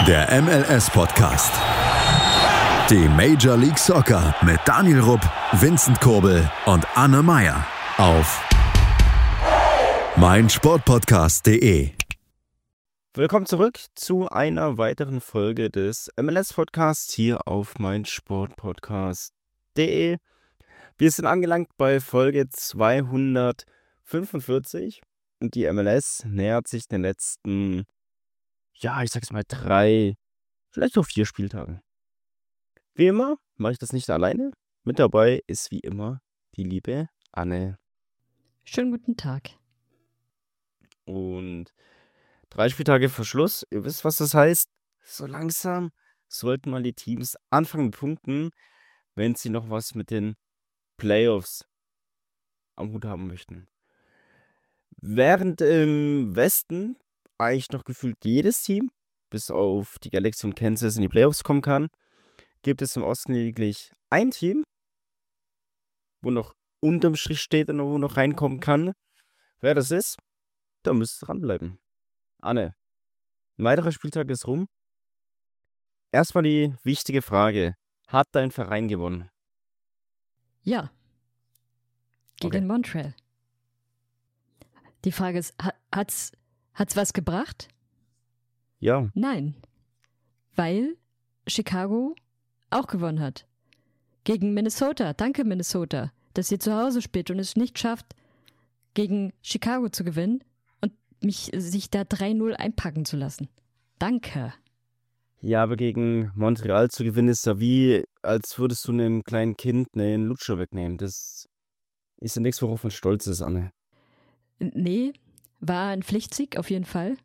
Der MLS-Podcast. Die Major League Soccer mit Daniel Rupp, Vincent Kurbel und Anne Meyer auf meinsportpodcast.de. Willkommen zurück zu einer weiteren Folge des MLS-Podcasts hier auf meinsportpodcast.de. Wir sind angelangt bei Folge 245 und die MLS nähert sich den letzten, ich sag's mal 3, vielleicht auch 4 Spieltagen. Wie immer mache ich das nicht alleine. Mit dabei ist wie immer die liebe Anne. Schönen guten Tag. Und 3 Spieltage vor Schluss. Ihr wisst, was das heißt. So langsam sollten mal die Teams anfangen mit Punkten, wenn sie noch was mit den Playoffs am Hut haben möchten. Während im Westen eigentlich noch gefühlt jedes Team, bis auf die Galaxy und Kansas, in die Playoffs kommen kann, gibt es im Osten lediglich ein Team, wo noch unterm Strich steht und wo noch reinkommen kann. Wer das ist, da müsst ihr dranbleiben. Anne, ein weiterer Spieltag ist rum. Erstmal die wichtige Frage. Hat dein Verein gewonnen? Ja. Gegen Okay. Montreal. Die Frage ist, hat's was gebracht? Ja. Nein. Weil Chicago auch gewonnen hat. Gegen Minnesota. Danke, Minnesota, dass ihr zu Hause spielt und es nicht schafft, gegen Chicago zu gewinnen und sich da 3-0 einpacken zu lassen. Danke. Ja, aber gegen Montreal zu gewinnen ist ja wie, als würdest du einem kleinen Kind einen Lutscher wegnehmen. Das ist ja nichts, worauf man stolz ist, Anne. Nee, war ein Pflichtsieg auf jeden Fall.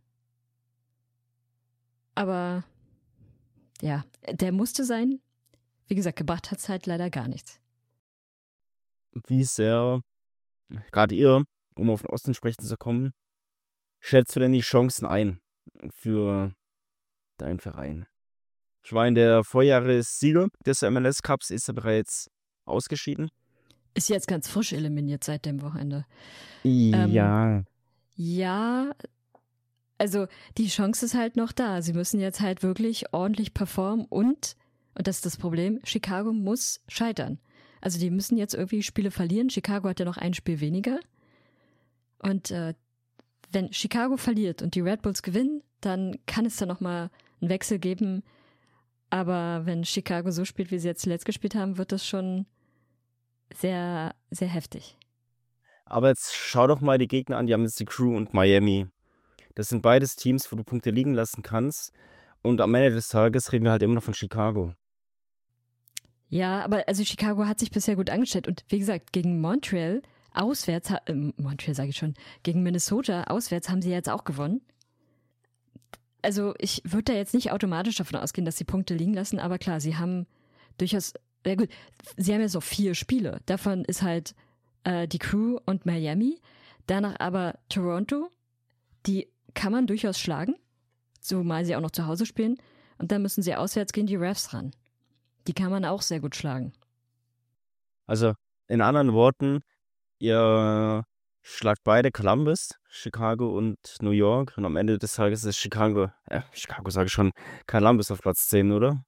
Aber ja, der musste sein. Wie gesagt, gebracht hat es halt leider gar nichts. Wie sehr, gerade ihr, um auf den Osten sprechen zu kommen, schätzt du denn die Chancen ein für deinen Verein? Ich meine, der Vorjahressieger des MLS Cups ist ja bereits ausgeschieden. Ist jetzt ganz frisch eliminiert seit dem Wochenende. Ja. Ja, also die Chance ist halt noch da. Sie müssen jetzt halt wirklich ordentlich performen und das ist das Problem, Chicago muss scheitern. Also die müssen jetzt irgendwie Spiele verlieren. Chicago hat ja noch ein Spiel weniger. Und wenn Chicago verliert und die Red Bulls gewinnen, dann kann es da nochmal einen Wechsel geben. Aber wenn Chicago so spielt, wie sie jetzt zuletzt gespielt haben, wird das schon sehr, sehr heftig. Aber jetzt schau doch mal die Gegner an, die haben jetzt die Crew und Miami. Das sind beides Teams, wo du Punkte liegen lassen kannst. Und am Ende des Tages reden wir halt immer noch von Chicago. Ja, aber also Chicago hat sich bisher gut angestellt. Und wie gesagt, gegen Montreal auswärts, gegen Minnesota auswärts haben sie jetzt auch gewonnen. Also ich würde da jetzt nicht automatisch davon ausgehen, dass sie Punkte liegen lassen. Aber klar, sie haben durchaus, ja gut, sie haben jetzt noch 4 Spiele. Davon ist halt die Crew und Miami. Danach aber Toronto, die kann man durchaus schlagen, zumal sie auch noch zu Hause spielen. Und dann müssen sie auswärts gegen die Refs ran. Die kann man auch sehr gut schlagen. Also in anderen Worten, ihr schlagt beide Columbus, Chicago und New York. Und am Ende des Tages ist Chicago sage ich schon, Columbus auf Platz 10, oder?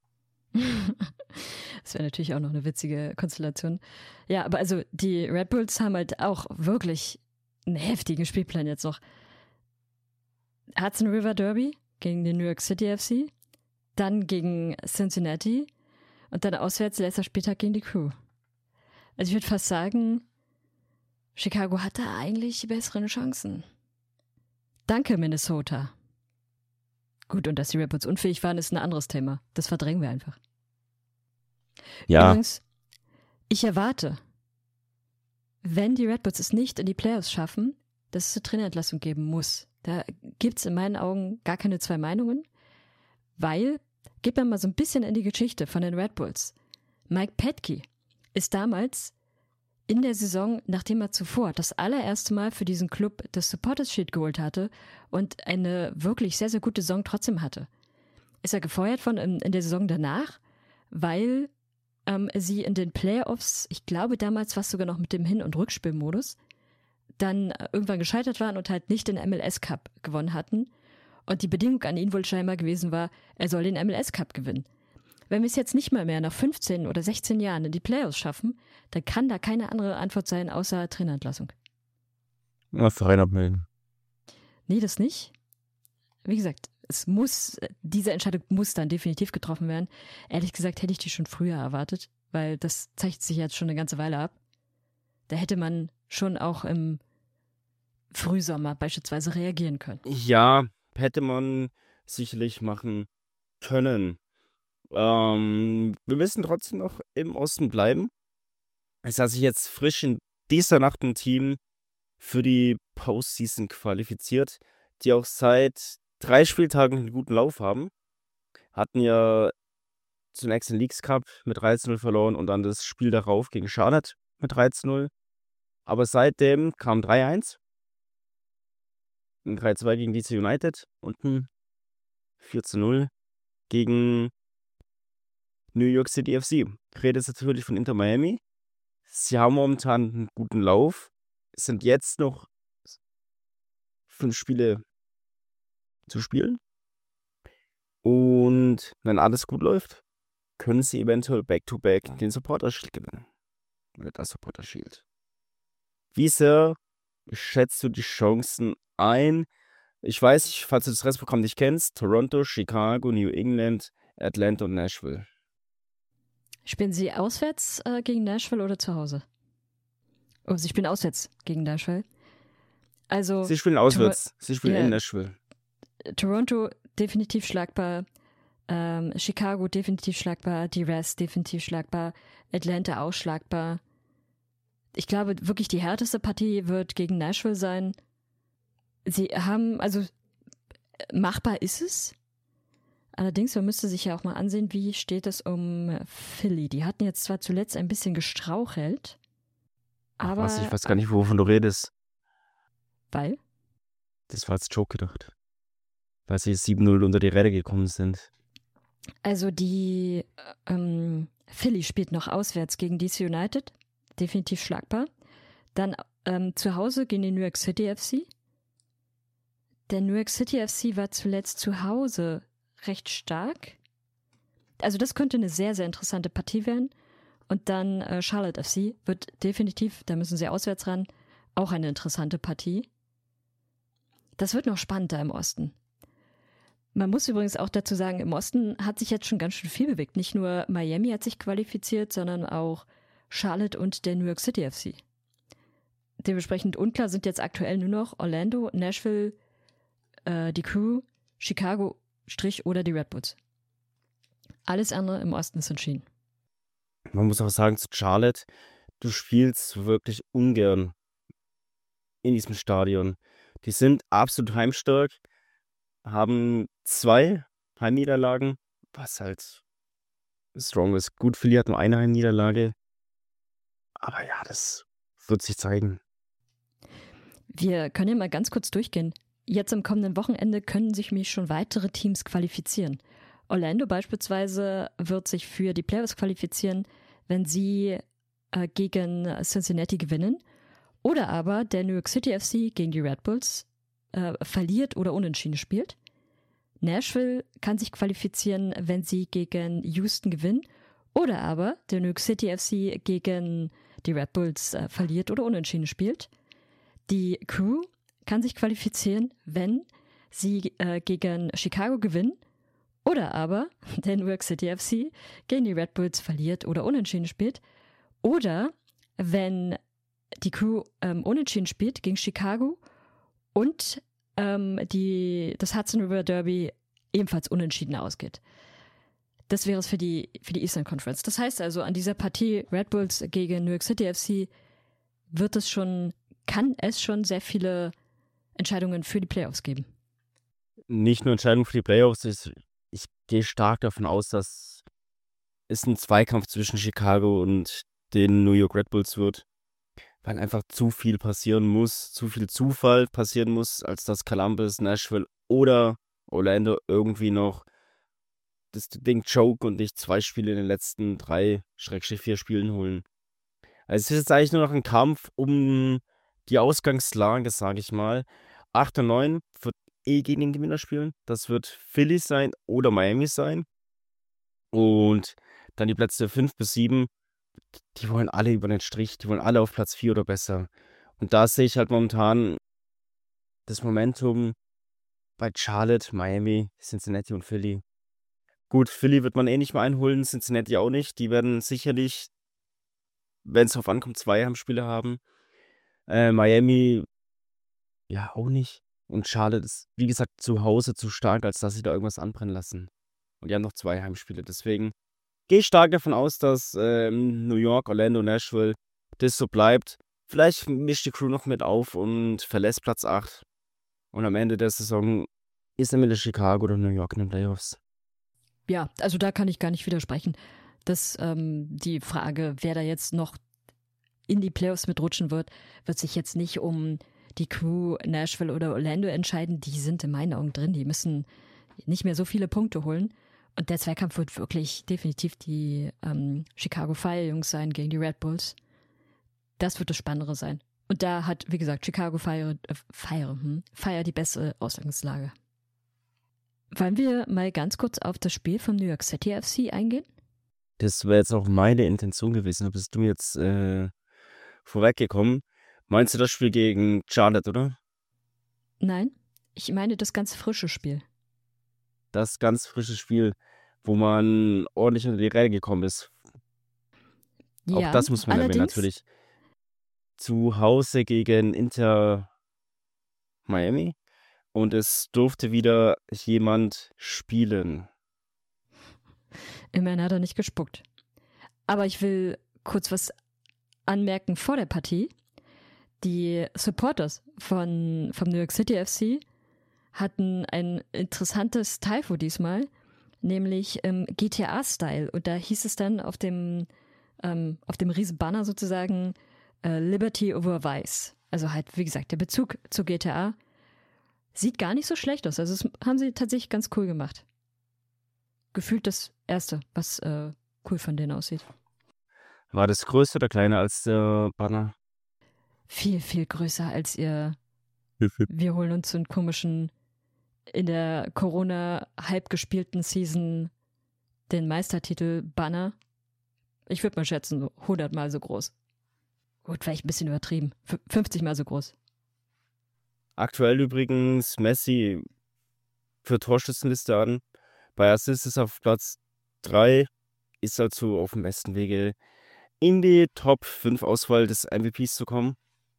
Das wäre natürlich auch noch eine witzige Konstellation. Ja, aber also die Red Bulls haben halt auch wirklich einen heftigen Spielplan jetzt noch. Hudson River Derby gegen den New York City FC, dann gegen Cincinnati und dann auswärts letzter Spieltag gegen die Crew. Also ich würde fast sagen, Chicago hatte eigentlich die besseren Chancen. Danke, Minnesota. Gut, und dass die Red Bulls unfähig waren, ist ein anderes Thema. Das verdrängen wir einfach. Ja. Übrigens, ich erwarte, wenn die Red Bulls es nicht in die Playoffs schaffen, dass es eine Trainerentlassung geben muss. Da gibt es in meinen Augen gar keine 2 Meinungen, weil, geht man mal so ein bisschen in die Geschichte von den Red Bulls. Mike Petke ist damals in der Saison, nachdem er zuvor das allererste Mal für diesen Club das Supporters Shield geholt hatte und eine wirklich sehr, sehr gute Saison trotzdem hatte, ist er gefeuert in der Saison danach, weil sie in den Playoffs, ich glaube damals war es sogar noch mit dem Hin- und Rückspielmodus, dann irgendwann gescheitert waren und halt nicht den MLS Cup gewonnen hatten Und die Bedingung an ihn wohl scheinbar gewesen war, er soll den MLS Cup gewinnen. Wenn wir es jetzt nicht mal mehr nach 15 oder 16 Jahren in die Playoffs schaffen, dann kann da keine andere Antwort sein, außer Trainerentlassung. Na, Verein abmelden. Nee, das nicht. Wie gesagt, diese Entscheidung muss dann definitiv getroffen werden. Ehrlich gesagt hätte ich die schon früher erwartet, weil das zeichnet sich jetzt schon eine ganze Weile ab. Da hätte man schon auch im Frühsommer beispielsweise reagieren können. Ja, hätte man sicherlich machen können. Wir müssen trotzdem noch im Osten bleiben. Es hat sich jetzt frisch in dieser Nacht ein Team für die Postseason qualifiziert, die auch seit 3 Spieltagen einen guten Lauf haben. Hatten ja zunächst den Leagues Cup mit 13-0 verloren und dann das Spiel darauf gegen Charlotte mit 13-0. Aber seitdem kam 3-1, ein 3-2 gegen DC United und ein 4-0 gegen New York City FC. Ich rede jetzt natürlich von Inter Miami. Sie haben momentan einen guten Lauf. Es sind jetzt noch 5 Spiele zu spielen. Und wenn alles gut läuft, können sie eventuell Back-to-Back den Supporter Shield gewinnen. Oder das Supporter Shield. Wie sehr schätzt du die Chancen ein? Ich weiß nicht, falls du das Restprogramm nicht kennst, Toronto, Chicago, New England, Atlanta und Nashville. Spielen Sie auswärts gegen Nashville oder zu Hause? Oh, Sie spielen auswärts gegen Nashville. Also Sie spielen auswärts. Sie spielen in Nashville. Toronto definitiv schlagbar, Chicago definitiv schlagbar, die Rest definitiv schlagbar, Atlanta auch schlagbar. Ich glaube, wirklich die härteste Partie wird gegen Nashville sein. Sie haben, also machbar ist es. Allerdings, man müsste sich ja auch mal ansehen, wie steht es um Philly. Die hatten jetzt zwar zuletzt ein bisschen gestrauchelt, aber... Ich weiß gar nicht, wovon du redest. Weil? Das war als Joke gedacht. Weil sie 7-0 unter die Räder gekommen sind. Also die Philly spielt noch auswärts gegen DC United. Definitiv schlagbar. Dann zu Hause gegen den New York City FC. Der New York City FC war zuletzt zu Hause recht stark. Also das könnte eine sehr, sehr interessante Partie werden. Und dann Charlotte FC wird definitiv, da müssen sie auswärts ran, auch eine interessante Partie. Das wird noch spannender im Osten. Man muss übrigens auch dazu sagen, im Osten hat sich jetzt schon ganz schön viel bewegt. Nicht nur Miami hat sich qualifiziert, sondern auch Charlotte und der New York City FC. Dementsprechend unklar sind jetzt aktuell nur noch Orlando, Nashville, die Crew, Chicago oder die Red Bulls. Alles andere im Osten ist entschieden. Man muss auch sagen, zu Charlotte, du spielst wirklich ungern in diesem Stadion. Die sind absolut heimstark, haben 2 Heimniederlagen, was halt strong ist. Gut, Philly hat nur eine Heimniederlage, aber ja, das wird sich zeigen. Wir können ja mal ganz kurz durchgehen. Jetzt am kommenden Wochenende können sich nämlich schon weitere Teams qualifizieren. Orlando beispielsweise wird sich für die Playoffs qualifizieren, wenn sie gegen Cincinnati gewinnen. Oder aber der New York City FC gegen die Red Bulls verliert oder unentschieden spielt. Nashville kann sich qualifizieren, wenn sie gegen Houston gewinnen. Oder aber der New York City FC gegen die Red Bulls verliert oder unentschieden spielt. Die Crew kann sich qualifizieren, wenn sie gegen Chicago gewinnen. Oder aber der New York City FC gegen die Red Bulls verliert oder unentschieden spielt. Oder wenn die Crew unentschieden spielt gegen Chicago und das Hudson River Derby ebenfalls unentschieden ausgeht. Das wäre es für die Eastern Conference. Das heißt also, an dieser Partie Red Bulls gegen New York City FC kann es schon sehr viele Entscheidungen für die Playoffs geben. Nicht nur Entscheidungen für die Playoffs, ich gehe stark davon aus, dass es ein Zweikampf zwischen Chicago und den New York Red Bulls wird, weil einfach zu viel passieren muss, zu viel Zufall passieren muss, als dass Columbus, Nashville oder Orlando irgendwie noch das Ding choke und nicht 2 Spiele in den letzten 3/4 Spielen holen. Also es ist jetzt eigentlich nur noch ein Kampf um die Ausgangslage, sage ich mal. 8 und 9 wird gegen den Gewinner spielen. Das wird Philly sein oder Miami sein. Und dann die Plätze 5 bis 7, die wollen alle über den Strich, die wollen alle auf Platz 4 oder besser. Und da sehe ich halt momentan das Momentum bei Charlotte, Miami, Cincinnati und Philly. Gut, Philly wird man eh nicht mehr einholen, Cincinnati auch nicht. Die werden sicherlich, wenn es darauf ankommt, 2 Heimspiele haben. Miami, ja, auch nicht. Und Charlotte ist, wie gesagt, zu Hause zu stark, als dass sie da irgendwas anbrennen lassen. Und die haben noch 2 Heimspiele. Deswegen gehe ich stark davon aus, dass New York, Orlando, Nashville das so bleibt. Vielleicht mischt die Crew noch mit auf und verlässt Platz 8. Und am Ende der Saison ist entweder Chicago oder New York in den Playoffs. Ja, also da kann ich gar nicht widersprechen. Dass die Frage, wer da jetzt noch in die Playoffs mitrutschen wird sich jetzt nicht um die Crew Nashville oder Orlando entscheiden. Die sind in meinen Augen drin. Die müssen nicht mehr so viele Punkte holen. Und der Zweikampf wird wirklich definitiv die Chicago Fire Jungs sein gegen die Red Bulls. Das wird das Spannendere sein. Und da hat, wie gesagt, Chicago Fire die bessere Ausgangslage. Wollen wir mal ganz kurz auf das Spiel vom New York City FC eingehen? Das wäre jetzt auch meine Intention gewesen. Da bist du jetzt vorweggekommen. Meinst du das Spiel gegen Charlotte, oder? Nein, ich meine das ganz frische Spiel. Das ganz frische Spiel, wo man ordentlich unter die Räder gekommen ist. Ja, Auch das muss man erwähnen, allerdings, natürlich. Zu Hause gegen Inter Miami. Und es durfte wieder jemand spielen. immerhin hat er nicht gespuckt. Aber ich will kurz was anmerken vor der Partie. Die Supporters vom New York City FC hatten ein interessantes Typo diesmal, nämlich GTA-Style. Und da hieß es dann auf dem riesen Banner sozusagen Liberty over Vice. Also halt, wie gesagt, der Bezug zu GTA sieht gar nicht so schlecht aus. Also das haben sie tatsächlich ganz cool gemacht. Gefühlt das Erste, was cool von denen aussieht. War das größer oder kleiner als der Banner? Viel, viel größer als ihr wir holen uns so einen komischen, in der Corona-Hype gespielten Season den Meistertitel-Banner. Ich würde mal schätzen, so 100 Mal so groß. Gut, vielleicht ein bisschen übertrieben. 50 Mal so groß. Aktuell übrigens Messi für Torschützenliste an. Bei Assists ist er auf Platz 3. Ist dazu auf dem besten Wege, in die Top 5 Auswahl des MVPs zu kommen.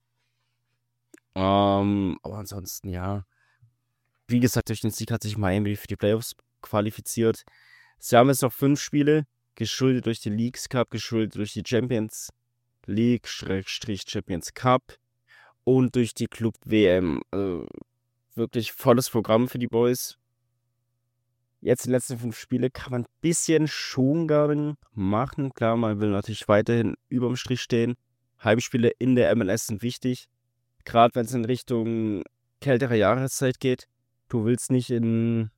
Aber ansonsten, ja. Wie gesagt, durch den Sieg hat sich Miami für die Playoffs qualifiziert. Sie haben jetzt noch 5 Spiele, geschuldet durch den Leagues Cup, geschuldet durch die Champions League, Champions Cup und durch die Club WM. Also wirklich volles Programm für die Boys. Jetzt die letzten 5 Spiele kann man ein bisschen Schongarten machen. Klar, man will natürlich weiterhin überm Strich stehen. Heimspiele in der MLS sind wichtig. Gerade wenn es in Richtung kältere Jahreszeit geht. Du willst nicht in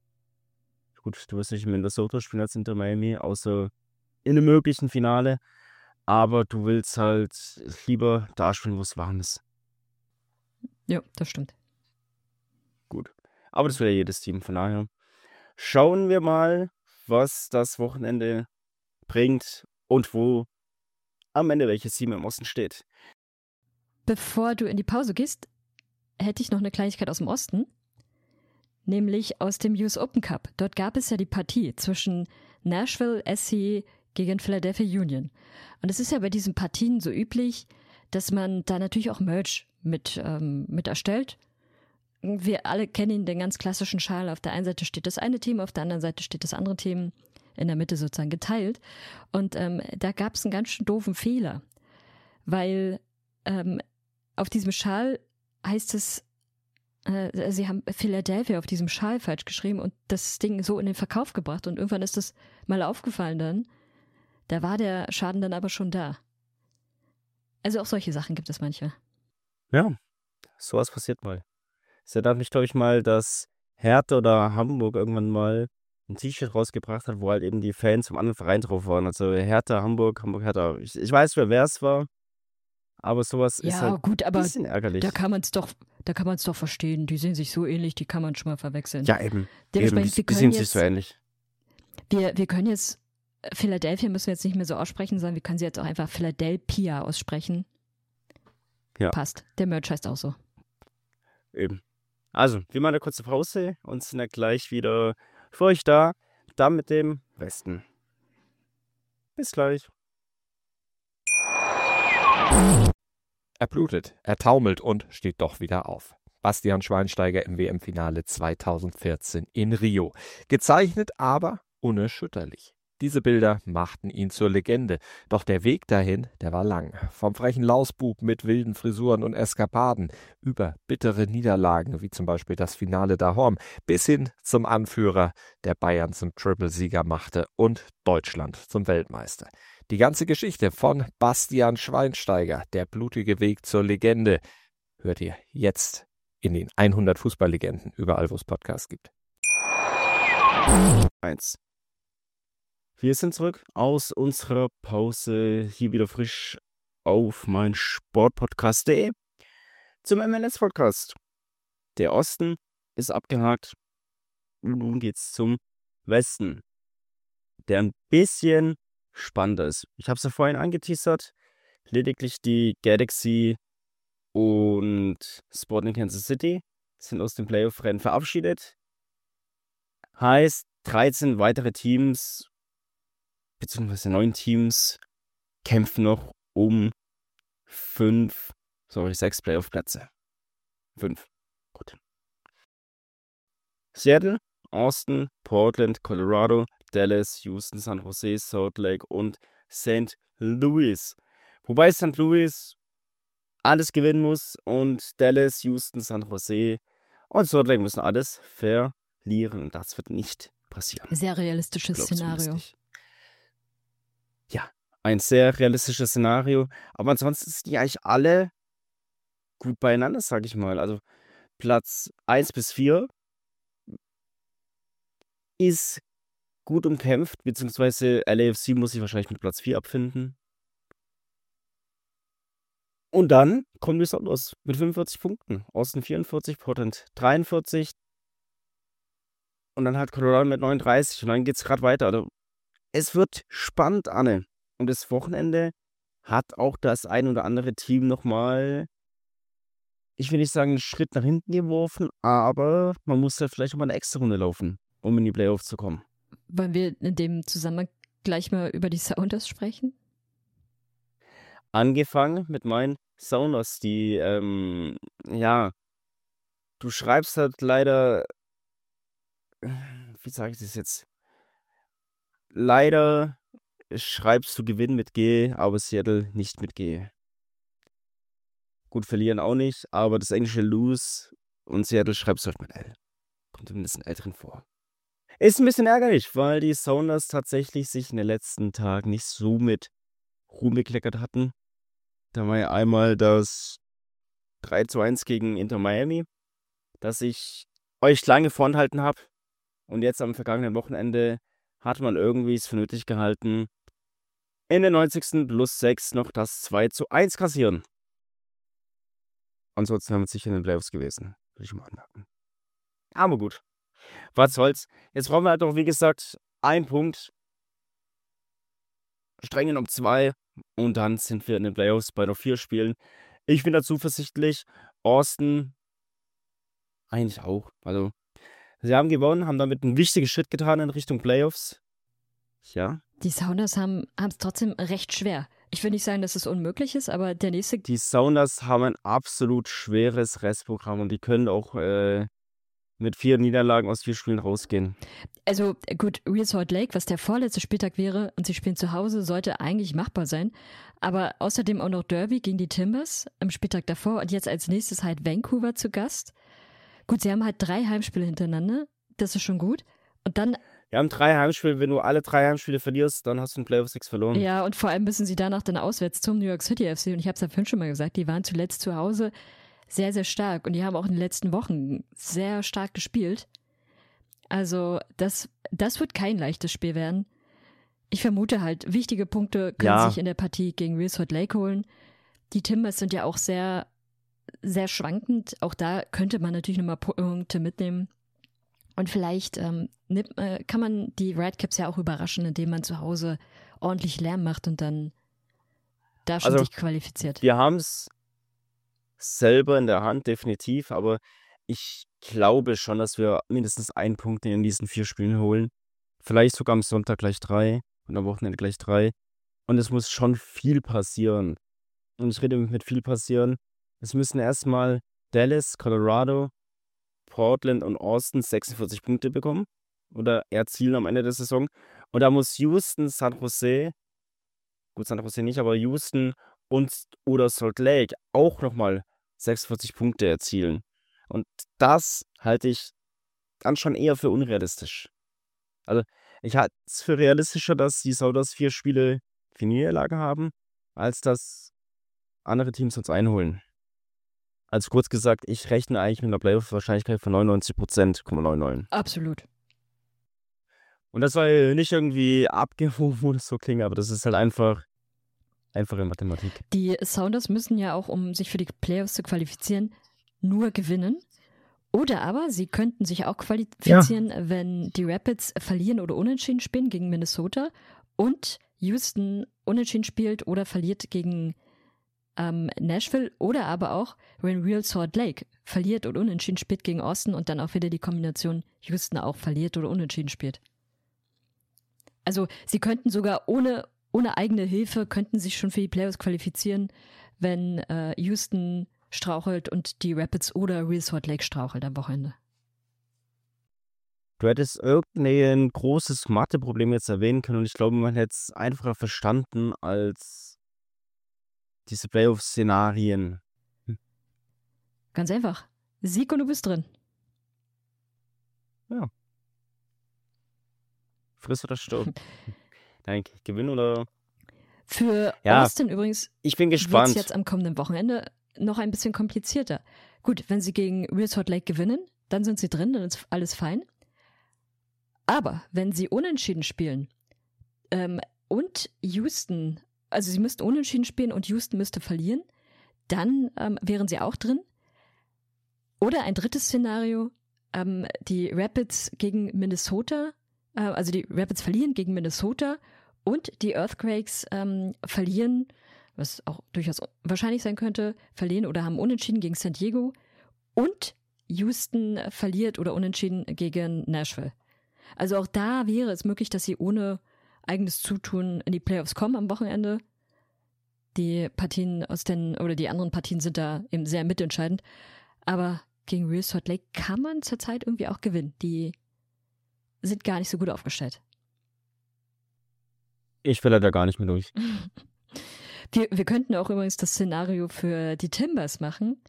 Minnesota spielen als Inter Miami, außer in einem möglichen Finale. Aber du willst halt lieber da spielen, wo es warm ist. Ja, das stimmt. Gut. Aber das will ja jedes Team, von daher. Schauen wir mal, was das Wochenende bringt und wo am Ende welches Team im Osten steht. Bevor du in die Pause gehst, hätte ich noch eine Kleinigkeit aus dem Osten, nämlich aus dem US Open Cup. Dort gab es ja die Partie zwischen Nashville SC gegen Philadelphia Union. Und es ist ja bei diesen Partien so üblich, dass man da natürlich auch Merch mit erstellt. Wir alle kennen den ganz klassischen Schal. Auf der einen Seite steht das eine Team, auf der anderen Seite steht das andere Team, in der Mitte sozusagen geteilt. Und da gab es einen ganz schön doofen Fehler, weil auf diesem Schal heißt es, sie haben Philadelphia auf diesem Schal falsch geschrieben und das Ding so in den Verkauf gebracht. Und irgendwann ist das mal aufgefallen dann. Da war der Schaden dann aber schon da. Also auch solche Sachen gibt es manchmal. Ja, sowas passiert mal. Es erinnert mich, glaube ich, mal, dass Hertha oder Hamburg irgendwann mal ein T-Shirt rausgebracht hat, wo halt eben die Fans vom anderen Verein drauf waren. Also Hertha, Hamburg, Hertha. Ich weiß, wer es war, aber sowas ist Ja, halt gut, ein aber bisschen ärgerlich. da kann man es doch da kann man es doch verstehen. Die sehen sich so ähnlich, die kann man schon mal verwechseln. Ja, eben. Dementsprechend, Die sind sich so ähnlich. Wir können jetzt, Philadelphia müssen wir jetzt nicht mehr so aussprechen, sondern wir können sie jetzt auch einfach Philadelphia aussprechen. Ja. Passt. Der Merch heißt auch so. Eben. Also, wir machen eine kurze Pause und sind dann gleich wieder für euch da. Dann mit dem Westen. Bis gleich. Er blutet, er taumelt und steht doch wieder auf. Bastian Schweinsteiger im WM-Finale 2014 in Rio. Gezeichnet, aber unerschütterlich. Diese Bilder machten ihn zur Legende. Doch der Weg dahin, der war lang. Vom frechen Lausbub mit wilden Frisuren und Eskapaden über bittere Niederlagen, wie zum Beispiel das Finale daheim, bis hin zum Anführer, der Bayern zum Triple-Sieger machte und Deutschland zum Weltmeister. Die ganze Geschichte von Bastian Schweinsteiger, der blutige Weg zur Legende, hört ihr jetzt in den 100 Fußballlegenden, überall wo es Podcasts gibt. 1. Wir sind zurück aus unserer Pause, hier wieder frisch auf mein Sportpodcast.de zum MLS-Podcast. Der Osten ist abgehakt und nun geht's zum Westen, der ein bisschen spannender ist. Ich habe es ja vorhin angeteasert, lediglich die Galaxy und Sporting Kansas City sind aus dem Playoff-Rennen verabschiedet. Heißt, 13 weitere Teams beziehungsweise 9 Teams kämpfen noch um 6 Playoff-Plätze. 5. Gut. Seattle, Austin, Portland, Colorado, Dallas, Houston, San Jose, Salt Lake und St. Louis. Wobei St. Louis alles gewinnen muss und Dallas, Houston, San Jose und Salt Lake müssen alles verlieren. Und das wird nicht passieren. Sehr realistisches Glaub Szenario. zumindest nicht. Ja, ein sehr realistisches Szenario. Aber ansonsten sind die eigentlich alle gut beieinander, sag ich mal. Also Platz 1 bis 4 ist gut umkämpft, beziehungsweise LAFC muss sich wahrscheinlich mit Platz 4 abfinden. Und dann kommen die Sounders mit 45 Punkten. Austin 44, Portland 43. Und dann hat Colorado mit 39. Und dann geht es gerade weiter. Also, es wird spannend, Anne. Und das Wochenende hat auch das ein oder andere Team nochmal, ich will nicht sagen, einen Schritt nach hinten geworfen, aber man muss da vielleicht nochmal eine extra Runde laufen, um in die Playoffs zu kommen. Wollen wir in dem Zusammenhang gleich mal über die Sounders sprechen? Angefangen mit meinen Sounders, die, du schreibst halt leider, wie sage ich das jetzt? Leider schreibst du Gewinn mit G, aber Seattle nicht mit G. Gut, verlieren auch nicht, aber das englische Lose und Seattle schreibst du halt mit L. Kommt zumindest ein L drin vor. Ist ein bisschen ärgerlich, weil die Sounders tatsächlich sich in den letzten Tagen nicht so mit Ruhm bekleckert hatten. Da war ja einmal das 3:1 gegen Inter Miami, das ich euch lange vorenthalten habe. Und jetzt am vergangenen Wochenende hat man irgendwie es für nötig gehalten, in der 90. plus 6 noch das 2:1 kassieren. Ansonsten haben wir sicher in den Playoffs gewesen. Will ich mal anmerken. Aber gut. Was soll's. Jetzt brauchen wir halt noch, wie gesagt, einen Punkt. Streng genommen 2. Und dann sind wir in den Playoffs bei noch 4 Spielen. Ich bin da zuversichtlich. Austin eigentlich auch. Also, sie haben gewonnen, haben damit einen wichtigen Schritt getan in Richtung Playoffs. Ja. Die Sounders haben es trotzdem recht schwer. Ich will nicht sagen, dass es unmöglich ist, aber der nächste... Die Sounders haben ein absolut schweres Restprogramm und die können auch mit 4 Niederlagen aus 4 Spielen rausgehen. Also gut, Real Salt Lake, was der vorletzte Spieltag wäre und sie spielen zu Hause, sollte eigentlich machbar sein. Aber außerdem auch noch Derby gegen die Timbers am Spieltag davor und jetzt als nächstes halt Vancouver zu Gast. Gut, sie haben halt 3 Heimspiele hintereinander, das ist schon gut. Und dann... Wir haben 3 Heimspiele, wenn du alle 3 Heimspiele verlierst, dann hast du in Playoffs 6 verloren. Ja, und vor allem müssen sie danach dann auswärts zum New York City FC und ich habe es ja vorhin schon mal gesagt, die waren zuletzt zu Hause sehr, sehr stark und die haben auch in den letzten Wochen sehr stark gespielt. Also das wird kein leichtes Spiel werden. Ich vermute halt, wichtige Punkte können sich in der Partie gegen Real Salt Lake holen. Die Timbers sind ja auch sehr, sehr schwankend. Auch da könnte man natürlich nochmal Punkte mitnehmen. Und vielleicht kann man die Redcaps ja auch überraschen, indem man zu Hause ordentlich Lärm macht und dann da schon Also, sich qualifiziert. wir haben es selber in der Hand, definitiv, aber ich glaube schon, dass wir mindestens einen Punkt in diesen 4 Spielen holen. Vielleicht sogar am Sonntag gleich 3 und am Wochenende gleich 3. Und es muss schon viel passieren. Und ich rede mit viel passieren. Es müssen erstmal Dallas, Colorado, Portland und Austin 46 Punkte bekommen oder erzielen am Ende der Saison. Und da muss Houston, San Jose, gut, San Jose nicht, aber Houston oder Salt Lake auch nochmal 46 Punkte erzielen. Und das halte ich dann schon eher für unrealistisch. Also, ich halte es für realistischer, dass die Sounders 4 Spiele für Niederlage haben, als dass andere Teams uns einholen. Also kurz gesagt, ich rechne eigentlich mit einer Playoff-Wahrscheinlichkeit von 99,99%. Absolut. Und das soll nicht irgendwie abgehoben oder so klingen, aber das ist halt einfache Mathematik. Die Sounders müssen ja auch, um sich für die Playoffs zu qualifizieren, nur gewinnen. Oder aber sie könnten sich auch qualifizieren, wenn die Rapids verlieren oder unentschieden spielen gegen Minnesota und Houston unentschieden spielt oder verliert gegen Nashville, oder aber auch, wenn Real Salt Lake verliert oder unentschieden spielt gegen Austin und dann auch wieder die Kombination Houston auch verliert oder unentschieden spielt. Also sie könnten sogar ohne eigene Hilfe, könnten sich schon für die Playoffs qualifizieren, wenn Houston strauchelt und die Rapids oder Real Salt Lake strauchelt am Wochenende. Du hättest irgendein großes Matheproblem jetzt erwähnen können und ich glaube, man hätte es einfacher verstanden als diese Playoff-Szenarien. Ganz einfach. Sieg und du bist drin. Ja. Friss oder stirb. Nein, Gewinn oder... Für Ja, Austin übrigens ich bin wird es gespannt. jetzt am kommenden Wochenende noch ein bisschen komplizierter. Gut, wenn sie gegen Real Salt Lake gewinnen, dann sind sie drin, dann ist alles fein. Aber wenn sie unentschieden spielen und Houston, also sie müssten unentschieden spielen und Houston müsste verlieren, dann wären sie auch drin. Oder ein drittes Szenario, die Rapids gegen Minnesota, also die Rapids verlieren gegen Minnesota und die Earthquakes verlieren, was auch durchaus wahrscheinlich sein könnte, verlieren oder haben unentschieden gegen San Diego und Houston verliert oder unentschieden gegen Nashville. Also auch da wäre es möglich, dass sie ohne eigenes Zutun in die Playoffs kommen am Wochenende. Die Partien die anderen Partien sind da eben sehr mitentscheidend. Aber gegen Real Salt Lake kann man zurzeit irgendwie auch gewinnen. Die sind gar nicht so gut aufgestellt. Ich will da gar nicht mehr durch. Wir könnten auch übrigens das Szenario für die Timbers machen.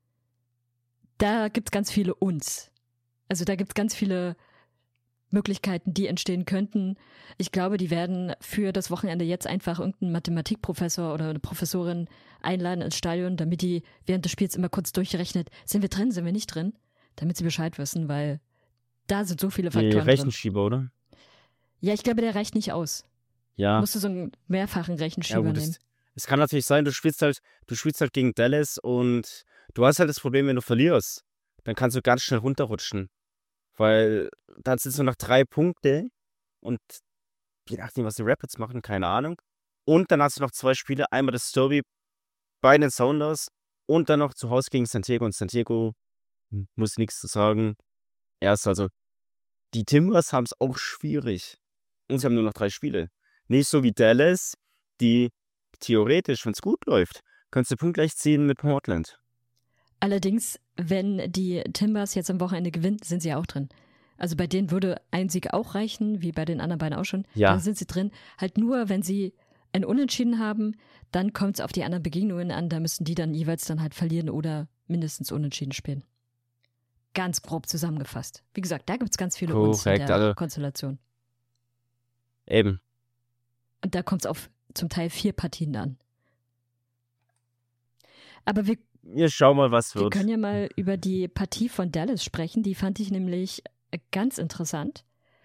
Da gibt es ganz viele Uns. Also da gibt es ganz viele Möglichkeiten, die entstehen könnten. Ich glaube, die werden für das Wochenende jetzt einfach irgendeinen Mathematikprofessor oder eine Professorin einladen ins Stadion, damit die während des Spiels immer kurz durchrechnet, sind wir drin, sind wir nicht drin, damit sie Bescheid wissen, weil da sind so viele Faktoren Die drin. Rechenschieber, oder? Ja, ich glaube, der reicht nicht aus. Ja. Musst du so einen mehrfachen Rechenschieber Ja, gut, nehmen. es kann natürlich sein, du spielst halt gegen Dallas und du hast halt das Problem, wenn du verlierst, dann kannst du ganz schnell runterrutschen. Weil dann sind es nur noch 3 Punkte und je nachdem, was die Rapids machen, keine Ahnung. Und dann hast du noch 2 Spiele, einmal das Derby bei den Sounders und dann noch zu Hause gegen San Diego. Und San Diego muss nichts zu sagen. Also, die Timbers haben es auch schwierig. Und sie haben nur noch 3 Spiele. Nicht so wie Dallas, die theoretisch, wenn es gut läuft, kannst du punktgleich ziehen mit Portland. Allerdings, wenn die Timbers jetzt am Wochenende gewinnen, sind sie auch drin. Also bei denen würde ein Sieg auch reichen, wie bei den anderen beiden auch schon. Ja. Dann sind sie drin. Halt nur, wenn sie ein Unentschieden haben, dann kommt es auf die anderen Begegnungen an. Da müssen die dann jeweils dann halt verlieren oder mindestens unentschieden spielen. Ganz grob zusammengefasst. Wie gesagt, da gibt es ganz viele Uns in Korrekt, der also Konstellation. eben. Und da kommt es auf zum Teil 4 Partien an. Aber wir Schau mal, was Wir wird. können ja mal über die Partie von Dallas sprechen. Die fand ich nämlich ganz interessant.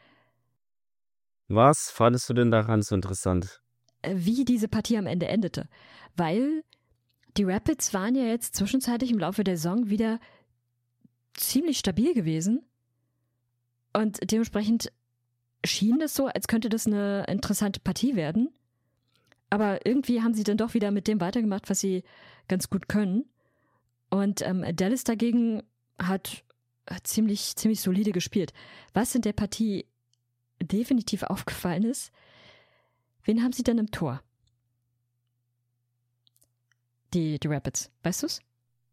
Was fandest du denn daran so interessant? Wie diese Partie am Ende endete. Weil die Rapids waren ja jetzt zwischenzeitlich im Laufe der Saison wieder ziemlich stabil gewesen. Und dementsprechend schien es so, als könnte das eine interessante Partie werden. Aber irgendwie haben sie dann doch wieder mit dem weitergemacht, was sie ganz gut können. Und Dallas dagegen hat ziemlich solide gespielt. Was in der Partie definitiv aufgefallen ist, wen haben sie denn im Tor? Die Rapids, weißt du's?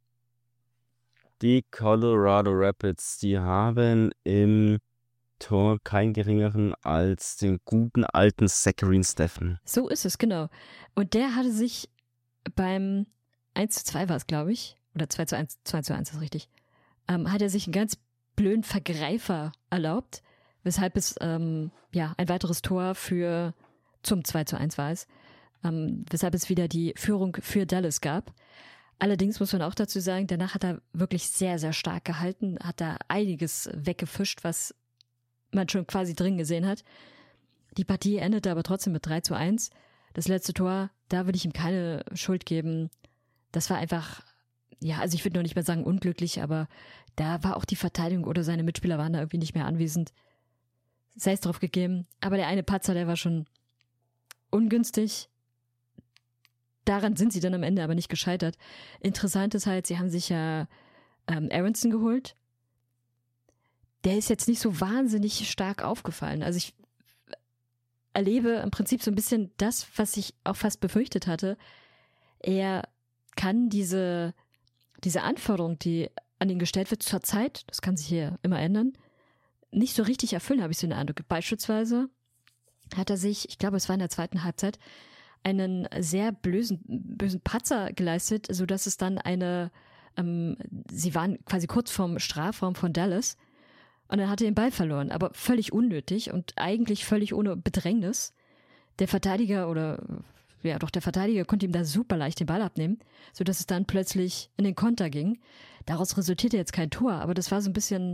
Die Colorado Rapids, die haben im Tor keinen geringeren als den guten alten Zachary Steffen. So ist es, genau. Und der hatte sich beim 1:2 war es, glaube ich, oder 2:1 ist richtig, hat er sich einen ganz blöden Vergreifer erlaubt, weshalb es ein weiteres Tor zum 2:1 war es, weshalb es wieder die Führung für Dallas gab. Allerdings muss man auch dazu sagen, danach hat er wirklich sehr, sehr stark gehalten, hat da einiges weggefischt, was man schon quasi drin gesehen hat. Die Partie endete aber trotzdem mit 3:1. Das letzte Tor, da würde ich ihm keine Schuld geben. Das war einfach, also ich würde noch nicht mal sagen unglücklich, aber da war auch die Verteidigung oder seine Mitspieler waren da irgendwie nicht mehr anwesend. Sei es drauf gegeben. Aber der eine Patzer, der war schon ungünstig. Daran sind sie dann am Ende aber nicht gescheitert. Interessant ist halt, sie haben sich ja Aronson geholt. Der ist jetzt nicht so wahnsinnig stark aufgefallen. Also ich erlebe im Prinzip so ein bisschen das, was ich auch fast befürchtet hatte. Er kann diese Anforderung, die an ihn gestellt wird zur Zeit, das kann sich hier immer ändern, nicht so richtig erfüllen, habe ich so den Eindruck. Beispielsweise hat er sich, ich glaube, es war in der zweiten Halbzeit, einen sehr bösen Patzer geleistet, sodass es dann sie waren quasi kurz vorm Strafraum von Dallas und dann hat er den Ball verloren, aber völlig unnötig und eigentlich völlig ohne Bedrängnis. Der Verteidiger konnte ihm da super leicht den Ball abnehmen, sodass es dann plötzlich in den Konter ging. Daraus resultierte jetzt kein Tor, aber das war so ein bisschen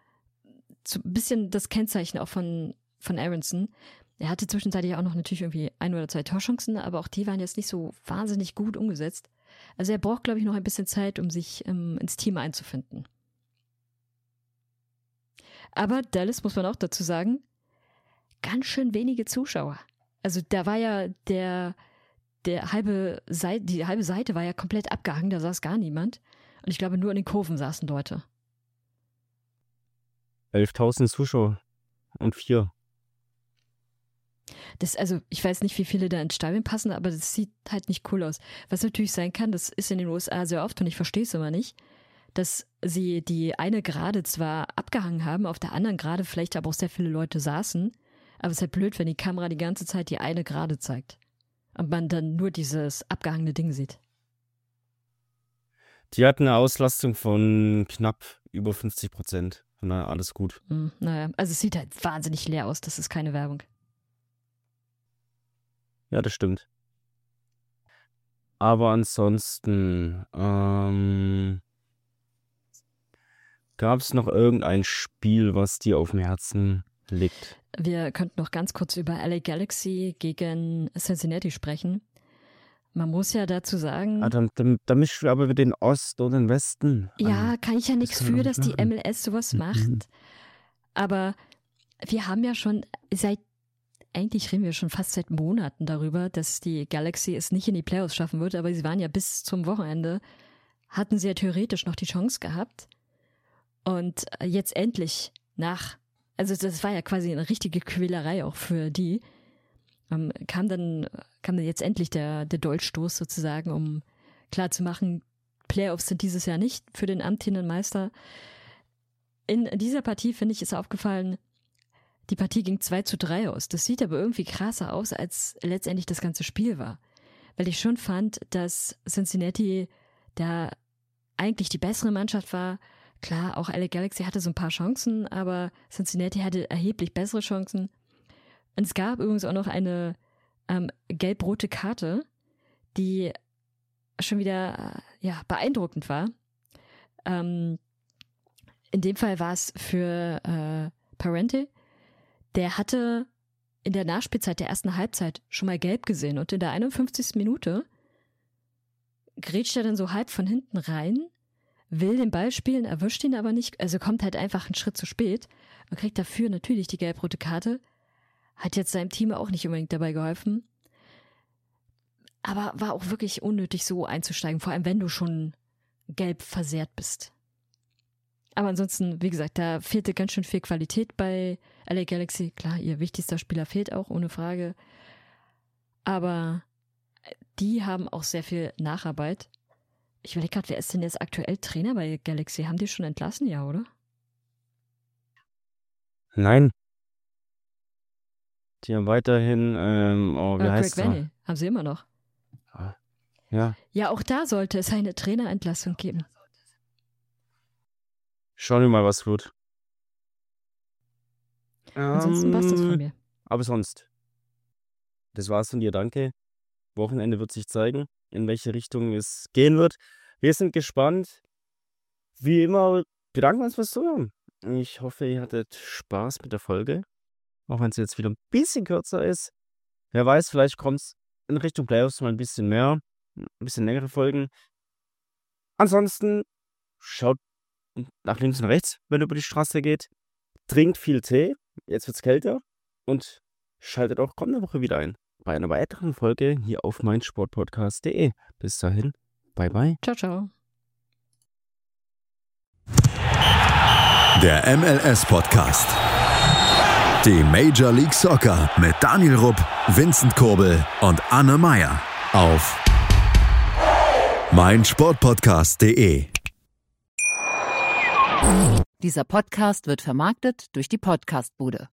das Kennzeichen auch von Aronson. Er hatte zwischenzeitlich auch noch natürlich irgendwie 1 oder 2 Torchancen, aber auch die waren jetzt nicht so wahnsinnig gut umgesetzt. Also er braucht, glaube ich, noch ein bisschen Zeit, um sich ins Team einzufinden. Aber Dallas, muss man auch dazu sagen, ganz schön wenige Zuschauer. Also da war ja die halbe Seite war ja komplett abgehangen, da saß gar niemand. Und ich glaube, nur in den Kurven saßen Leute. 11.000 Zuschauer und 4. Also ich weiß nicht, wie viele da ins Stadion passen, aber das sieht halt nicht cool aus. Was natürlich sein kann, das ist in den USA sehr oft und ich verstehe es immer nicht, dass sie die eine Gerade zwar abgehangen haben, auf der anderen Gerade vielleicht aber auch sehr viele Leute saßen, aber es ist halt blöd, wenn die Kamera die ganze Zeit die eine Gerade zeigt und man dann nur dieses abgehangene Ding sieht. Die hatten eine Auslastung von knapp über 50%. Na, alles gut. Naja, also es sieht halt wahnsinnig leer aus, das ist keine Werbung. Ja, das stimmt. Aber ansonsten, gab es noch irgendein Spiel, was dir auf dem Herzen liegt? Wir könnten noch ganz kurz über LA Galaxy gegen Cincinnati sprechen. Man muss ja dazu sagen... Da mischst du aber wieder den Ost und den Westen. Ja, kann ich ja nichts für, dass die MLS sowas macht. Aber wir haben ja schon eigentlich reden wir schon fast seit Monaten darüber, dass die Galaxy es nicht in die Playoffs schaffen wird, aber sie waren ja bis zum Wochenende, hatten sie ja theoretisch noch die Chance gehabt. Und jetzt endlich also das war ja quasi eine richtige Quälerei auch für die, kam dann jetzt endlich der Dolchstoß sozusagen, um klarzumachen, Playoffs sind dieses Jahr nicht für den amtierenden Meister. In dieser Partie, finde ich, ist aufgefallen, die Partie ging 2:3 aus. Das sieht aber irgendwie krasser aus, als letztendlich das ganze Spiel war. Weil ich schon fand, dass Cincinnati da eigentlich die bessere Mannschaft war. Klar, auch LA Galaxy hatte so ein paar Chancen, aber Cincinnati hatte erheblich bessere Chancen. Und es gab übrigens auch noch eine gelb-rote Karte, die schon wieder beeindruckend war. In dem Fall war es für Parente. Der hatte in der Nachspielzeit der ersten Halbzeit schon mal gelb gesehen und in der 51. Minute grätscht er dann so halb von hinten rein, will den Ball spielen, erwischt ihn aber nicht, also kommt halt einfach einen Schritt zu spät und kriegt dafür natürlich die gelb-rote Karte. Hat jetzt seinem Team auch nicht unbedingt dabei geholfen. Aber war auch wirklich unnötig, so einzusteigen, vor allem wenn du schon gelb versehrt bist. Aber ansonsten, wie gesagt, da fehlte ganz schön viel Qualität bei LA Galaxy. Klar, ihr wichtigster Spieler fehlt auch, ohne Frage. Aber die haben auch sehr viel Nacharbeit. Ich überlege gerade, wer ist denn jetzt aktuell Trainer bei Galaxy? Haben die schon entlassen, ja, oder? Nein. Die haben weiterhin, wie heißt Greg Vanney, haben sie immer noch. Ja. Ja, auch da sollte es eine Trainerentlassung geben. Schauen wir mal, was wird. Ansonsten war's das von mir. Aber sonst. Das war's von dir, danke. Wochenende wird sich zeigen, in welche Richtung es gehen wird. Wir sind gespannt. Wie immer, bedanken wir uns fürs Zuhören. Ich hoffe, ihr hattet Spaß mit der Folge. Auch wenn es jetzt wieder ein bisschen kürzer ist. Wer weiß, vielleicht kommt es in Richtung Playoffs mal ein bisschen mehr. Ein bisschen längere Folgen. Ansonsten schaut nach links und rechts, wenn ihr über die Straße geht. Trinkt viel Tee. Jetzt wird's kälter. Und schaltet auch kommende Woche wieder ein. Bei einer weiteren Folge hier auf meinsportpodcast.de. Bis dahin. Bye bye. Ciao, ciao. Der MLS-Podcast. Die Major League Soccer mit Daniel Rupp, Vincent Kurbel und Anne Meyer auf meinsportpodcast.de. Dieser Podcast wird vermarktet durch die Podcast-Bude.